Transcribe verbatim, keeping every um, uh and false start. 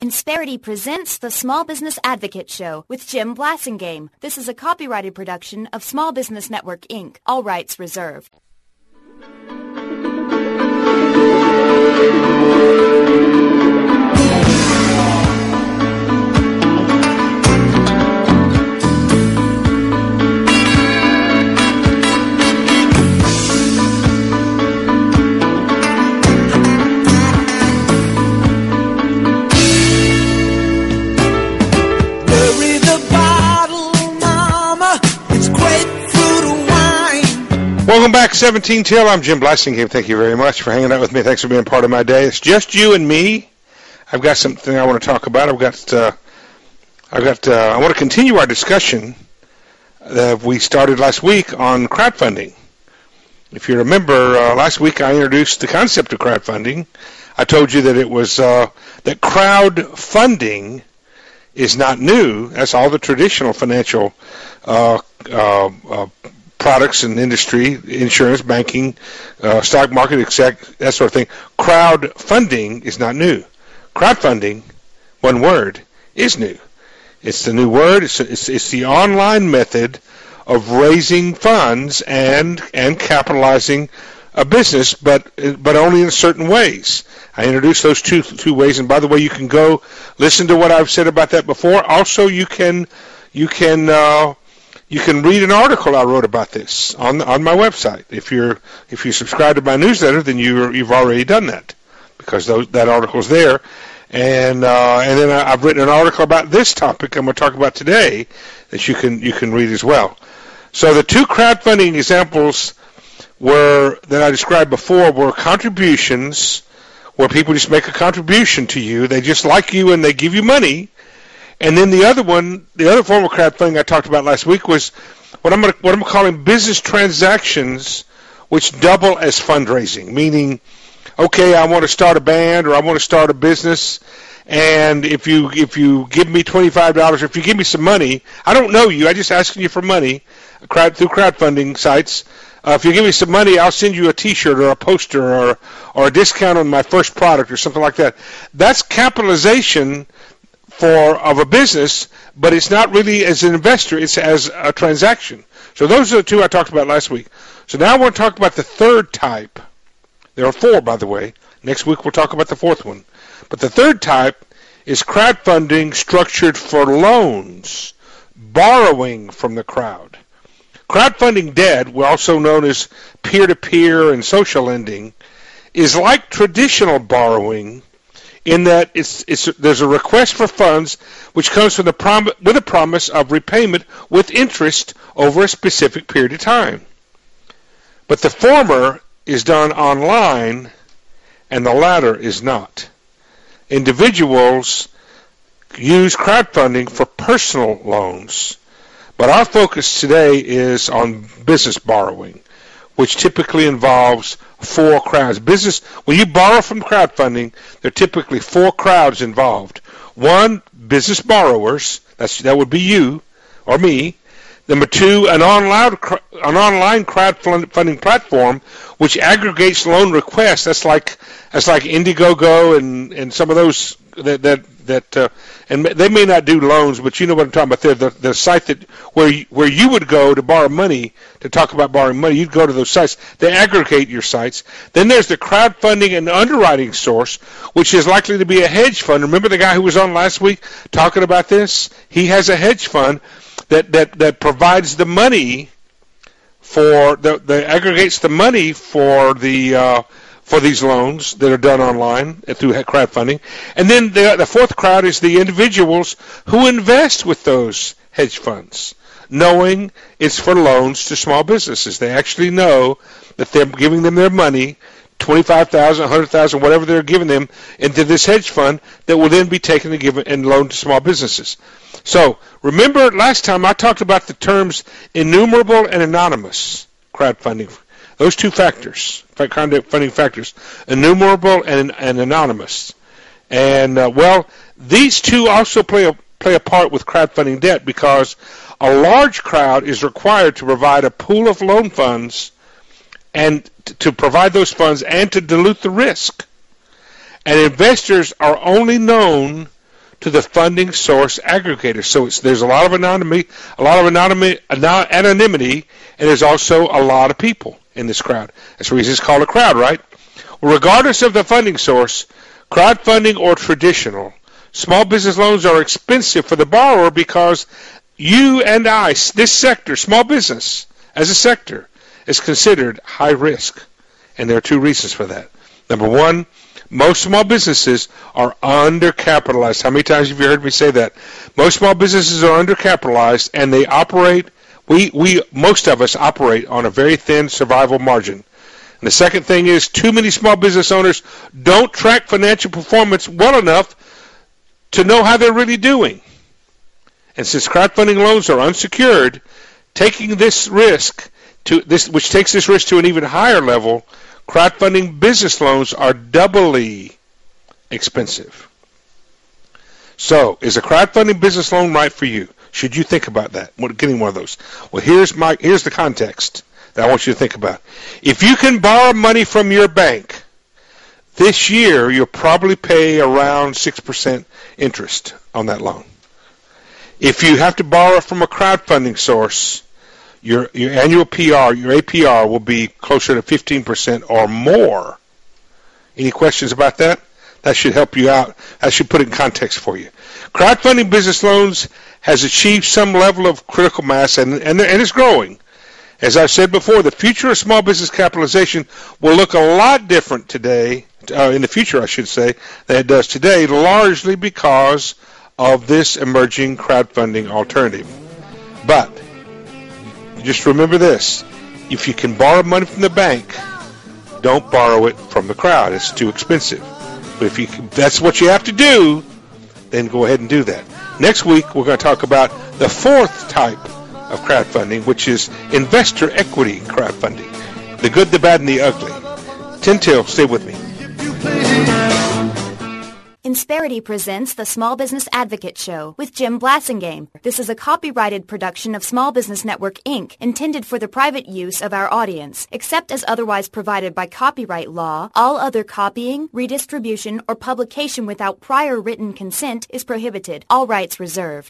Insperity presents the Small Business Advocate Show with Jim Blasingame. This is a copyrighted production of Small Business Network, Incorporated. All rights reserved. Welcome back, seventeen till. I'm Jim Blasingame. Thank you very much for hanging out with me. Thanks for being part of my day. It's just you and me. I've got something I want to talk about. I've got, uh, I've got. Uh, I want to continue our discussion that we started last week on crowdfunding. If you remember, uh, last week I introduced the concept of crowdfunding. I told you that it was uh, that crowdfunding is not new. That's all the traditional financial uh, uh, uh, products and industry, insurance, banking, uh, stock market, exec, that sort of thing. Crowdfunding is not new. Crowdfunding, one word, is new. It's the new word. It's, it's, it's the online method of raising funds and and capitalizing a business, but but only in certain ways. I introduced those two two ways, and by the way, you can go listen to what I've said about that before. Also, you can you can. Uh, You can read an article I wrote about this on on my website. If you're if you subscribe to my newsletter, then you you've already done that because those, that article's there. And uh, and then I've written an article about this topic I'm going to talk about today that you can you can read as well. So the two crowdfunding examples were that I described before were contributions, where people just make a contribution to you. They just like you and they give you money. And then the other one, the other form of crowdfunding I talked about last week was what I'm gonna, what I'm calling business transactions, which double as fundraising. Meaning, okay, I want to start a band or I want to start a business, and if you if you give me twenty-five dollars, or if you give me some money, I don't know you, I just asking you for money, crowd through crowdfunding sites. Uh, if you give me some money, I'll send you a T-shirt or a poster or or a discount on my first product or something like that. That's capitalization for of a business, but it's not really as an investor, it's as a transaction. So those are the two I talked about last week. So now I want to talk about the third type. There are four, by the way. Next week we'll talk about the fourth one. But the third type is crowdfunding structured for loans, borrowing from the crowd. Crowdfunding debt, also known as peer-to-peer and social lending, is like traditional borrowing, in that it's, it's, there's a request for funds which comes from the prom- with a promise of repayment with interest over a specific period of time. But the former is done online and the latter is not. Individuals use crowdfunding for personal loans, but our focus today is on business borrowing, which typically involves four crowds. Business, when you borrow from crowdfunding, there are typically four crowds involved. One, business borrowers, that's, that would be you or me. Number two, an online, an online crowdfunding platform which aggregates loan requests. That's like that's like Indiegogo and, and some of those that that that uh, and they may not do loans, but you know what I'm talking about. They're the the site that where you, where you would go to borrow money, to talk about borrowing money. You'd go to those sites. They aggregate your sites. Then there's the crowdfunding and underwriting source, which is likely to be a hedge fund. Remember the guy who was on last week talking about this? He has a hedge fund that that that provides the money for the, the aggregates the money for the uh, for these loans that are done online through crowdfunding. And then the, the fourth crowd is the individuals who invest with those hedge funds, knowing it's for loans to small businesses. They actually know that they're giving them their money, twenty-five thousand dollars, one hundred thousand dollars, whatever they're giving them, into this hedge fund that will then be taken and given and loaned to small businesses. So remember last time I talked about the terms innumerable and anonymous crowdfunding. Those two factors, crowdfunding factors, innumerable and, and anonymous. And, uh, well, these two also play a, play a part with crowdfunding debt, because a large crowd is required to provide a pool of loan funds and t- to provide those funds and to dilute the risk. And investors are only known to the funding source aggregator. So it's, there's a lot of anonymity, a lot of anonymity, anonymity, and there's also a lot of people in this crowd. That's the reason it's called a crowd, right? Well, regardless of the funding source, crowdfunding or traditional, small business loans are expensive for the borrower because you and I, this sector, small business as a sector, is considered high risk. And there are two reasons for that. Number one, most small businesses are undercapitalized. How many times have you heard me say that? Most small businesses are undercapitalized, and they operate, we, we most of us operate on a very thin survival margin. And the second thing is too many small business owners don't track financial performance well enough to know how they're really doing. And since crowdfunding loans are unsecured, taking this risk to this, which takes this risk to an even higher level, crowdfunding business loans are doubly expensive. So, is a crowdfunding business loan right for you? Should you think about that? Getting one of those. Well, here's my here's the context that I want you to think about. If you can borrow money from your bank this year, you'll probably pay around six percent interest on that loan. If you have to borrow from a crowdfunding source, your your annual P R, your A P R, will be closer to fifteen percent or more. Any questions about that? That should help you out. That should put it in context for you. Crowdfunding business loans has achieved some level of critical mass, and, and, and it's growing. As I've said before, the future of small business capitalization will look a lot different today, uh, in the future I should say, than it does today, largely because of this emerging crowdfunding alternative. But just remember this, if you can borrow money from the bank, don't borrow it from the crowd. It's too expensive. But if you can, that's what you have to do, then go ahead and do that. Next week, we're going to talk about the fourth type of crowdfunding, which is investor equity crowdfunding. The good, the bad, and the ugly. Tin Till, stay with me. Insperity presents the Small Business Advocate Show with Jim Blasingame. This is a copyrighted production of Small Business Network, Incorporated, intended for the private use of our audience. Except as otherwise provided by copyright law, all other copying, redistribution, or publication without prior written consent is prohibited. All rights reserved.